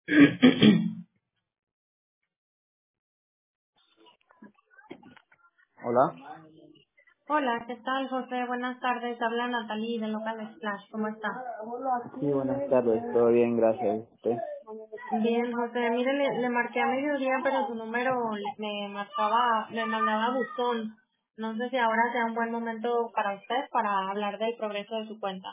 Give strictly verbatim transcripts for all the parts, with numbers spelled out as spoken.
Hola. Hola, ¿qué tal, José? Buenas tardes. Habla Natalie de Local Splash. ¿Cómo está? Sí, buenas tardes. Todo bien, gracias. ¿Usted? Bien, José. Mire, le, le marqué a mediodía, pero su número me marcaba, me mandaba buzón. No sé si ahora sea un buen momento para usted para hablar del progreso de su cuenta.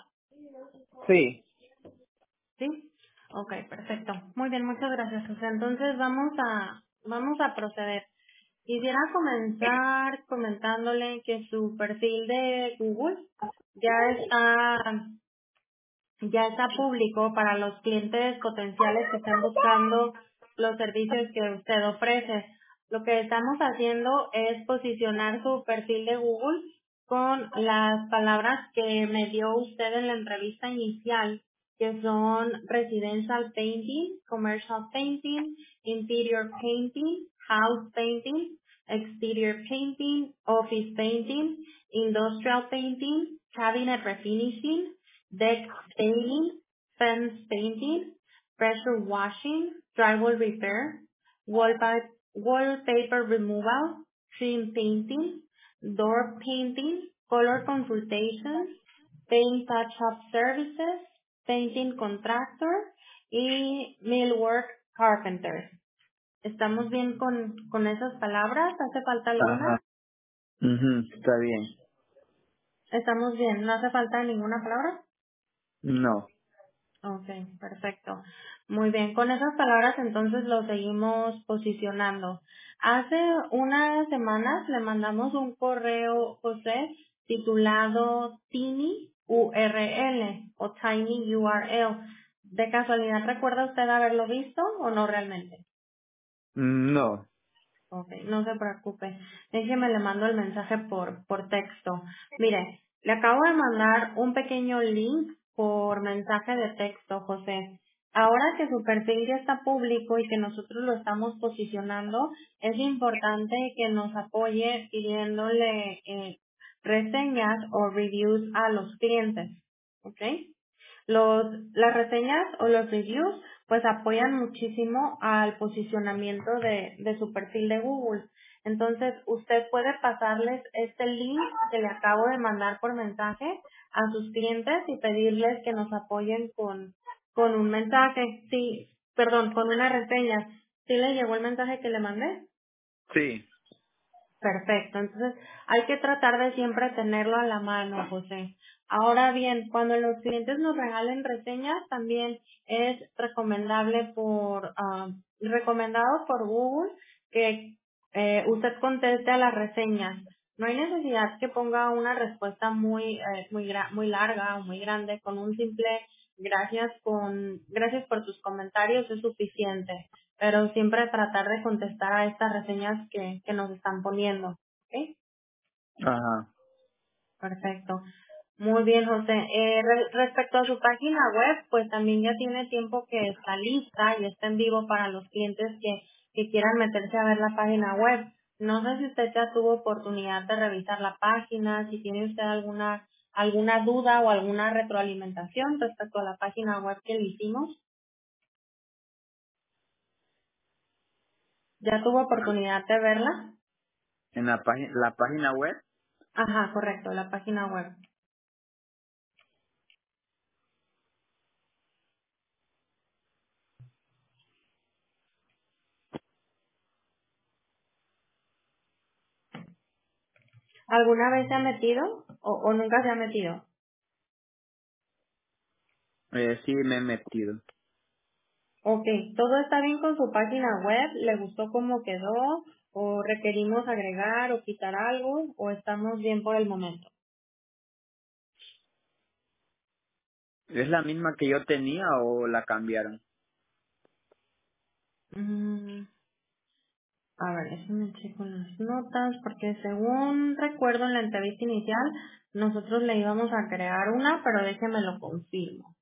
Sí. ¿Sí? Ok, perfecto. Muy bien, muchas gracias, José. Entonces vamos a, vamos a proceder. Quisiera comenzar comentándole que su perfil de Google ya está ya está público para los clientes potenciales que estén buscando los servicios que usted ofrece. Lo que estamos haciendo es posicionar su perfil de Google con las palabras que me dio usted en la entrevista inicial, que son residential painting, commercial painting, interior painting, house painting, exterior painting, office painting, industrial painting, cabinet refinishing, deck staining, fence painting, pressure washing, drywall repair, wallpa- wallpaper removal, trim painting, door painting, color consultations, paint touch-up services, painting contractor y millwork carpenter. ¿Estamos bien con, con esas palabras? ¿Hace falta alguna? Ajá. Mhm. Está bien. ¿Estamos bien? ¿No hace falta ninguna palabra? No. Ok, perfecto. Muy bien, con esas palabras entonces lo seguimos posicionando. Hace unas semanas le mandamos un correo, José, titulado Tiny U R L o Tiny U R L. ¿De casualidad recuerda usted haberlo visto o no realmente? No. Ok, no se preocupe. Déjeme le mando el mensaje por, por texto. Mire, le acabo de mandar un pequeño link por mensaje de texto, José. Ahora que su perfil ya está público y que nosotros lo estamos posicionando, es importante que nos apoye pidiéndole eh, reseñas o reviews a los clientes. ¿Ok? Los, las reseñas o los reviews pues apoyan muchísimo al posicionamiento de, de su perfil de Google. Entonces usted puede pasarles este link que le acabo de mandar por mensaje a sus clientes y pedirles que nos apoyen con, con un mensaje. Sí, perdón, con una reseña. ¿Sí le llegó el mensaje que le mandé? Sí. Perfecto, entonces hay que tratar de siempre tenerlo a la mano, José. Ahora bien, cuando los clientes nos regalen reseñas, también es recomendable por, ah, recomendado por Google que eh, usted conteste a las reseñas. No hay necesidad que ponga una respuesta muy, eh, muy, gra- muy larga o muy grande, con un simple gracias con, gracias por tus comentarios es suficiente, pero siempre tratar de contestar a estas reseñas que, que nos están poniendo. ¿Ok? Ajá. Perfecto. Muy bien, José. Eh, re- respecto a su página web, pues también ya tiene tiempo que está lista y está en vivo para los clientes que, que quieran meterse a ver la página web. No sé si usted ya tuvo oportunidad de revisar la página, si tiene usted alguna alguna duda o alguna retroalimentación respecto a la página web que le hicimos. ¿Ya tuvo oportunidad de verla? En la página, la página web. Ajá, correcto, la página web. ¿Alguna vez se ha metido o, o nunca se ha metido? Eh, sí, me he metido. Ok, ¿todo está bien con su página web? ¿Le gustó cómo quedó? ¿O requerimos agregar o quitar algo? ¿O estamos bien por el momento? ¿Es la misma que yo tenía o la cambiaron? Mm, a ver, déjame checo las notas, porque según recuerdo en la entrevista inicial, nosotros le íbamos a crear una, pero déjeme lo confirmo.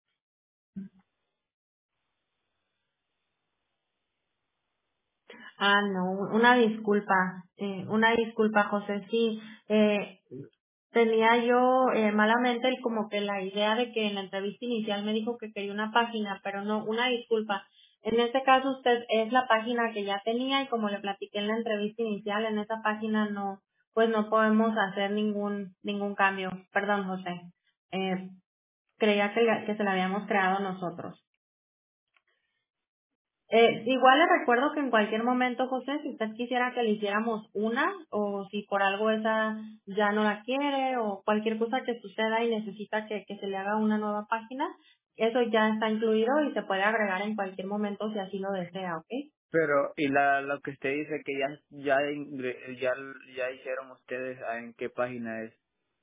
Ah, no, una disculpa, eh, una disculpa, José, sí, eh, tenía yo eh, malamente el- como que la idea de que en la entrevista inicial me dijo que quería una página, pero no, una disculpa. En este caso usted es la página que ya tenía y como le platiqué en la entrevista inicial, en esa página no, pues no podemos hacer ningún, ningún cambio. Perdón, José. Eh, creía que, le- que se la habíamos creado nosotros. Eh, igual le recuerdo que en cualquier momento, José, si usted quisiera que le hiciéramos una, o si por algo esa ya no la quiere, o cualquier cosa que suceda y necesita que, que se le haga una nueva página, eso ya está incluido y se puede agregar en cualquier momento si así lo desea, ¿ok? Pero, y la, lo que usted dice que ya, ya, ingre- ya, ya hicieron ustedes, ¿en qué página es?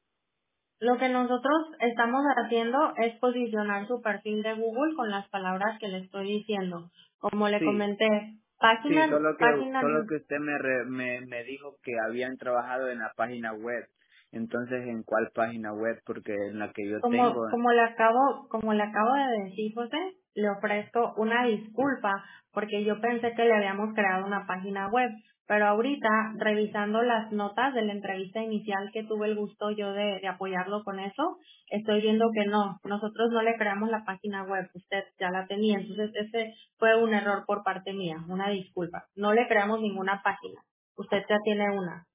Lo que nosotros estamos haciendo es posicionar su perfil de Google con las palabras que le estoy diciendo. Como le Sí, comenté, sí, página, solo que, solo página que usted me, re- me, me dijo que habían trabajado en la página web. Entonces, ¿en cuál página web? Porque en la que yo tengo, Como, como le acabo, como le acabo de decir, José, le ofrezco una disculpa porque yo pensé que le habíamos creado una página web, pero ahorita, revisando las notas de la entrevista inicial que tuve el gusto yo de, de apoyarlo con eso, estoy viendo que no, nosotros no le creamos la página web, usted ya la tenía, entonces ese fue un error por parte mía, una disculpa. No le creamos ninguna página, usted ya tiene una.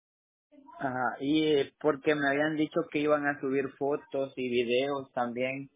ajá, y eh, porque me habían dicho que iban a subir fotos y videos también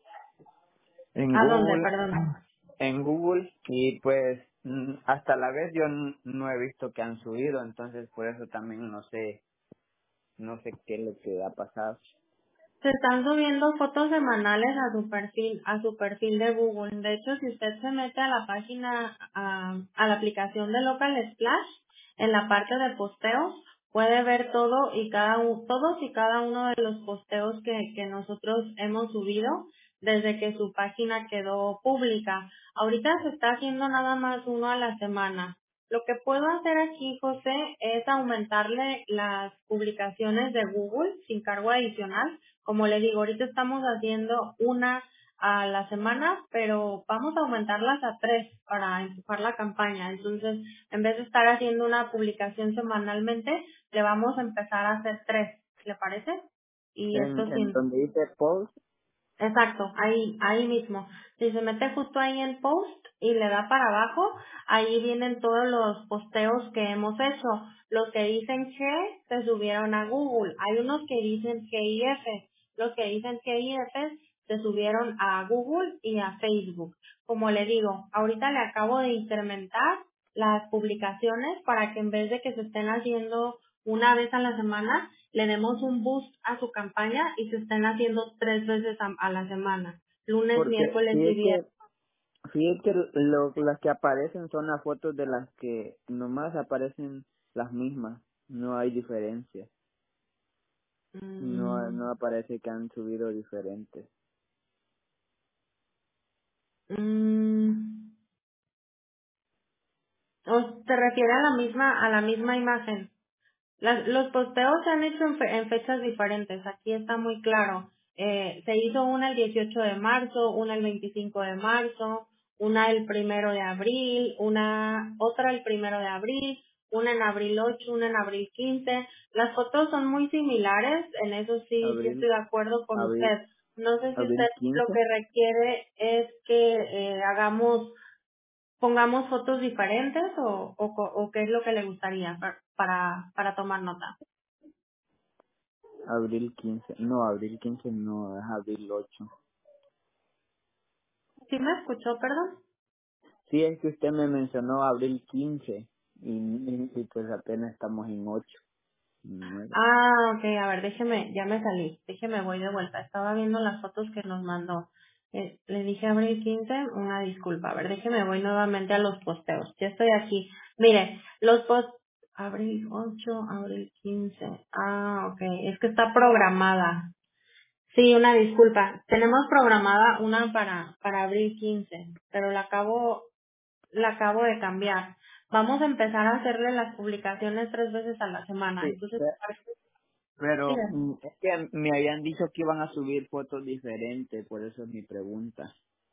en ¿A dónde, Google, perdón? en Google, y pues mm, hasta la vez yo n- no he visto que han subido, entonces por eso también no sé, no sé qué es lo que ha pasado. Se están subiendo fotos semanales a su perfil, a su perfil de Google. De hecho, si usted se mete a la página, a, a la aplicación de Local Splash, en la parte de posteos, puede ver todo y cada uno, todos y cada uno de los posteos que, que nosotros hemos subido desde que su página quedó pública. Ahorita se está haciendo nada más uno a la semana. Lo que puedo hacer aquí, José, es aumentarle las publicaciones de Google sin cargo adicional. Como le digo, ahorita estamos haciendo una a la semana, pero vamos a aumentarlas a tres para empujar la campaña. Entonces, en vez de estar haciendo una publicación semanalmente, le vamos a empezar a hacer tres. ¿Le parece? Y En, esto en sin, donde dice post, Exacto, ahí, ahí mismo. Si se mete justo ahí en post y le da para abajo, ahí vienen todos los posteos que hemos hecho. Los que dicen G se subieron a Google. Hay unos que dicen G I F. Los que dicen G I F se subieron a Google y a Facebook. Como le digo, ahorita le acabo de incrementar las publicaciones para que en vez de que se estén haciendo una vez a la semana, le demos un boost a su campaña y se estén haciendo tres veces a, a la semana, lunes, porque miércoles sí y es viernes. que, sí es que lo, las que aparecen son las fotos de las que nomás aparecen las mismas, no hay diferencia, no, Mm, no aparece que han subido diferentes. mm, ¿o ¿te refiere a la misma, a la misma imagen? Las- los posteos se han hecho en, fe- en fechas diferentes, aquí está muy claro. Eh, se hizo una el dieciocho de marzo, una el veinticinco de marzo, una el primero de abril, una otra el primero de abril, una en abril ocho, una en abril quince. Las fotos son muy similares, en eso sí, sí Abril, estoy de acuerdo con abril, usted. No sé si usted abril lo quince, que requiere es que eh, hagamos pongamos fotos diferentes o, o, co- o qué es lo que le gustaría para, para, para tomar nota. abril quince, no, abril quince no, es abril ocho. ¿Sí me escuchó, perdón? Sí, es que usted me mencionó abril quince y, y, y pues apenas estamos en ocho, nueve. Ah, ok, a ver, déjeme, ya me salí, déjeme, voy de vuelta. Estaba viendo las fotos que nos mandó. Eh, le dije abril quince, una disculpa. A ver, déjeme, voy nuevamente a los posteos. Ya estoy aquí. Mire, los post... Abril ocho, abril quince. Ah, ok, es que está programada. Sí, una disculpa. Tenemos programada una para, para abril quince, pero la acabo, la acabo de cambiar. Vamos a empezar a hacerle las publicaciones tres veces a la semana. Sí, Entonces, pe- pero diga. mm, es que me habían dicho que iban a subir fotos diferentes, por eso es mi pregunta.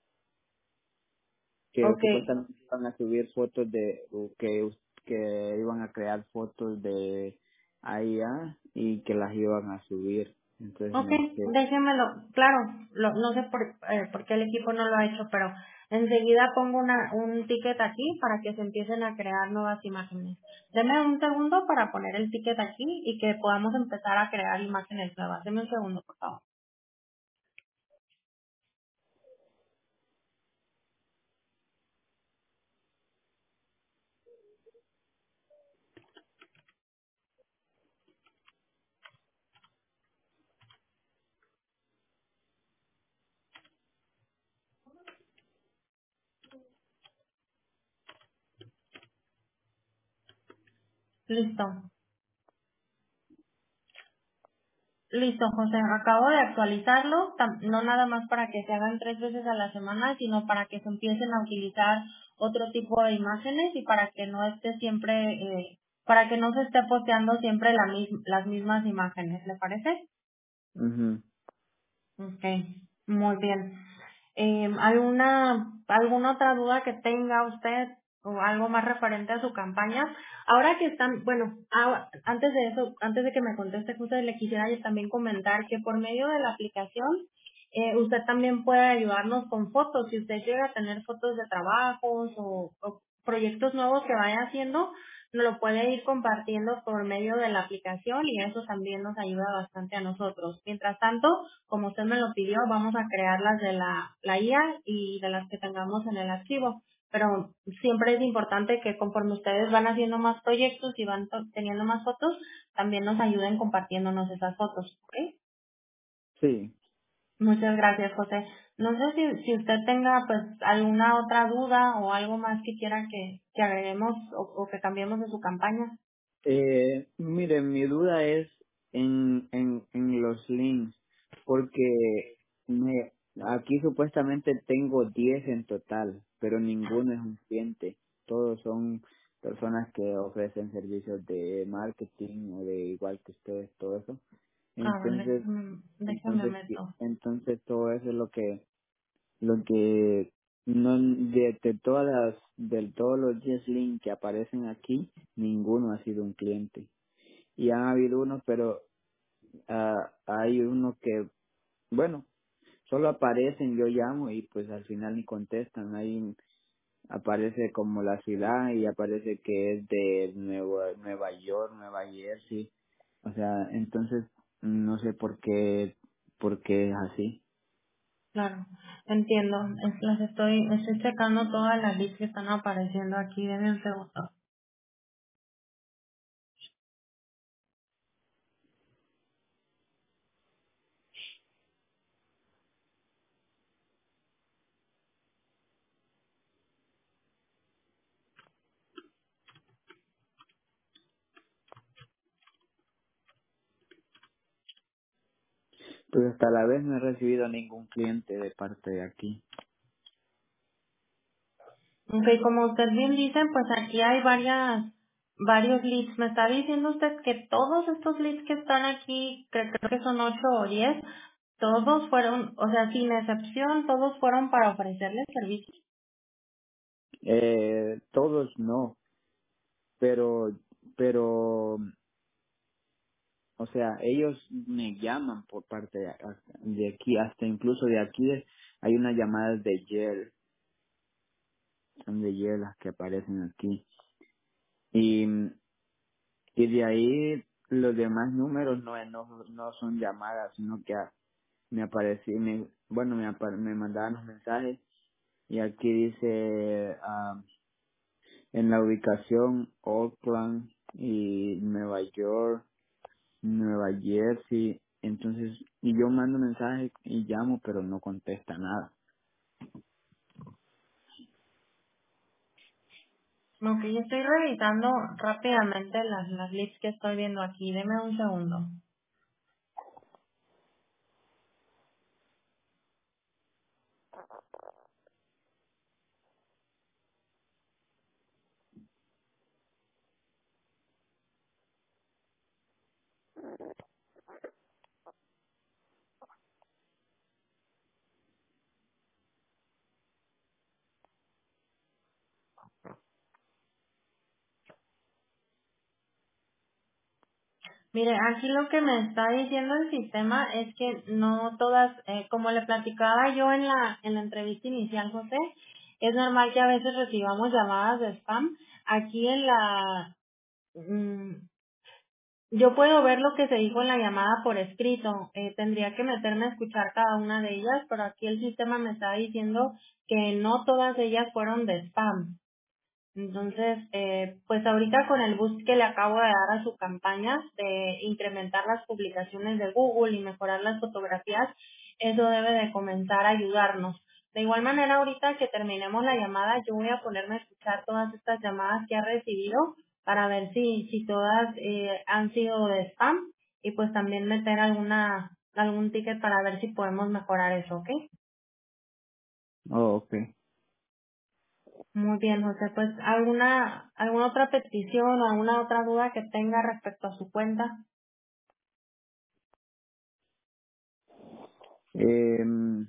Que Ok. supuestamente iban a subir fotos de, o que, que iban a crear fotos de A I A y que las iban a subir. Entonces Ok, no sé. déjemelo, claro, lo- no sé por, eh, por qué el equipo no lo ha hecho, pero enseguida pongo una, un ticket aquí para que se empiecen a crear nuevas imágenes. Deme un segundo para poner el ticket aquí y que podamos empezar a crear imágenes nuevas. Deme un segundo, por favor. Listo. Listo, José. Acabo de actualizarlo, tam- no nada más para que se hagan tres veces a la semana, sino para que se empiecen a utilizar otro tipo de imágenes y para que no esté siempre, eh, para que no se esté posteando siempre la mis- las mismas imágenes. ¿Le parece? Ujú. Ok, muy bien. Eh, ¿alguna, alguna otra duda que tenga usted o algo más referente a su campaña? Ahora que están, bueno, ah, antes de eso, antes de que me conteste, usted le quisiera yo también comentar que por medio de la aplicación, eh, usted también puede ayudarnos con fotos. Si usted llega a tener fotos de trabajos o, o proyectos nuevos que vaya haciendo, nos lo puede ir compartiendo por medio de la aplicación y eso también nos ayuda bastante a nosotros. Mientras tanto, como usted me lo pidió, vamos a crear las de la, la I A y de las que tengamos en el archivo. Pero siempre es importante que conforme ustedes van haciendo más proyectos y van to- teniendo más fotos, también nos ayuden compartiéndonos esas fotos. ¿Ok? Sí. Muchas gracias, José. No sé si, si usted tenga pues alguna otra duda o algo más que quiera que, que agreguemos o, o que cambiemos de su campaña. Eh, mire, mi duda es en, en, en los links, porque me, aquí supuestamente tengo diez en total, pero ninguno es un cliente. Todos son personas que ofrecen servicios de marketing o de igual que ustedes, todo eso. A ver, Entonces, déjame, déjame entonces, meto. entonces todo eso es lo que, lo que no de, de todas las, de todos los diez links que aparecen aquí, ninguno ha sido un cliente y han habido unos, pero ah, hay unos que, bueno, solo aparecen, yo llamo y pues al final ni contestan. Ahí aparece como la ciudad y aparece que es de Nueva, Nueva York, Nueva Jersey. O sea, entonces no sé por qué, por qué es así. Claro, entiendo. Es- las estoy, estoy checando todas las leads que están apareciendo aquí. Denme un segundo. Pues hasta la vez no he recibido ningún cliente de parte de aquí. Ok, como usted bien dice, pues aquí hay varias, varios leads. Me está diciendo usted que todos estos leads que están aquí, que creo que son ocho o diez, todos fueron, o sea, sin excepción, todos fueron para ofrecerles servicios. Eh, todos no, pero, pero o sea, ellos me llaman por parte de, de aquí, hasta incluso de aquí hay unas llamadas de Yale, son de Yale las que aparecen aquí. Y, y de ahí los demás números no, no, no son llamadas, sino que a- me apareció, me, bueno, me, apa- me mandaban los mensajes y aquí dice ah, en la ubicación Oakland y Nueva York, Nueva Jersey, entonces, y yo mando mensaje y llamo, pero no contesta nada. Ok, yo estoy revisando rápidamente las, las leads que estoy viendo aquí. Deme un segundo. Mire, aquí lo que me está diciendo el sistema es que no todas, eh, como le platicaba yo en la, en la entrevista inicial, José, es normal que a veces recibamos llamadas de spam. Aquí en la, mm, yo puedo ver lo que se dijo en la llamada por escrito. Eh, tendría que meterme a escuchar cada una de ellas, pero aquí el sistema me está diciendo que no todas ellas fueron de spam. Entonces, eh, pues ahorita con el boost que le acabo de dar a su campaña de incrementar las publicaciones de Google y mejorar las fotografías, eso debe de comenzar a ayudarnos. De igual manera, ahorita que terminemos la llamada, yo voy a ponerme a escuchar todas estas llamadas que ha recibido para ver si, si todas eh, han sido de spam y pues también meter alguna, algún ticket para ver si podemos mejorar eso, ¿ok? Oh, ok. Muy bien, José. Pues, ¿alguna, alguna otra petición o alguna otra duda que tenga respecto a su cuenta? Eh,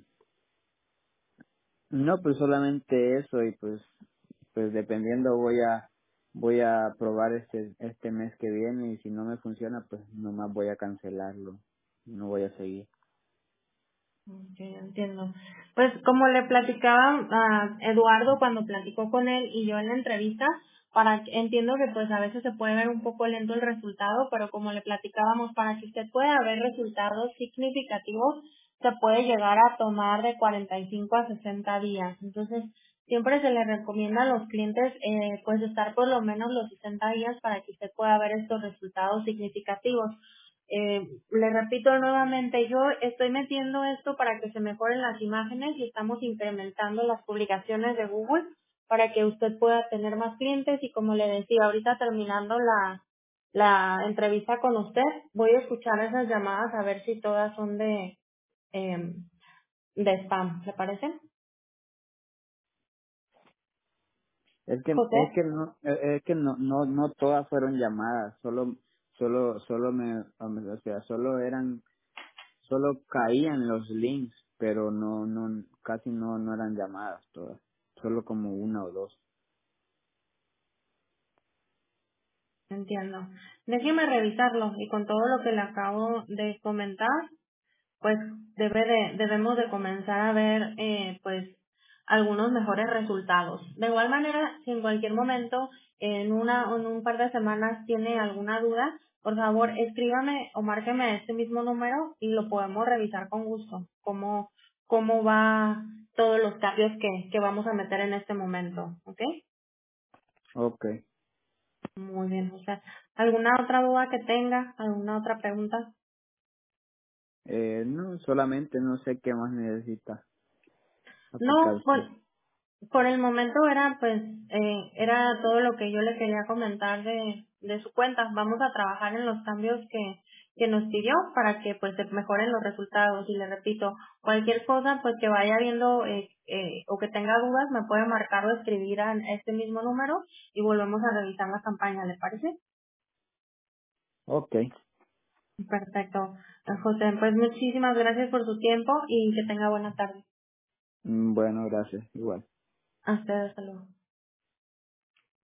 no, pues solamente eso y pues, pues dependiendo voy a, voy a probar este, este mes que viene y si no me funciona, pues nomás voy a cancelarlo. No voy a seguir. Ok, entiendo. Pues como le platicaba a Eduardo cuando platicó con él y yo en la entrevista, para que- entiendo que pues a veces se puede ver un poco lento el resultado, pero como le platicábamos, para que usted pueda ver resultados significativos, se puede llegar a tomar de cuarenta y cinco a sesenta días. Entonces, siempre se le recomienda a los clientes eh, pues estar por lo menos los sesenta días para que usted pueda ver estos resultados significativos. Eh, le repito nuevamente, yo estoy metiendo esto para que se mejoren las imágenes y estamos incrementando las publicaciones de Google para que usted pueda tener más clientes y como le decía, ahorita terminando la, la entrevista con usted, voy a escuchar esas llamadas a ver si todas son de, eh, de spam, ¿le parece? Es que, es José, que no, es que no, no, no todas fueron llamadas, solo, solo, solo me, o sea, solo eran, solo caían los links, pero no, no, casi no, no eran llamadas todas, solo como una o dos. entiendo. Déjeme revisarlo y con todo lo que le acabo de comentar, pues debe de, debemos de comenzar a ver eh, pues algunos mejores resultados. De igual manera, si en cualquier momento, en una o en un par de semanas tiene alguna duda, por favor escríbame o márqueme a este mismo número y lo podemos revisar con gusto. Cómo, cómo va todos los cambios que, que vamos a meter en este momento, ¿ok? Okay. Muy bien, o sea, ¿alguna otra duda que tenga? ¿Alguna otra pregunta? Eh, no, solamente no sé qué más necesita aplicar No, usted. pues por el momento era pues eh, era todo lo que yo le quería comentar de, de su cuenta. Vamos a trabajar en los cambios que, que nos pidió para que pues se mejoren los resultados. Y le repito, cualquier cosa pues que vaya viendo eh, eh, o que tenga dudas me puede marcar o escribir a este mismo número y volvemos a revisar la campaña, ¿le parece? Okay. Perfecto. Eh, José, pues muchísimas gracias por su tiempo y que tenga buena tarde. Mm, bueno, gracias, igual. Hasta, hasta luego.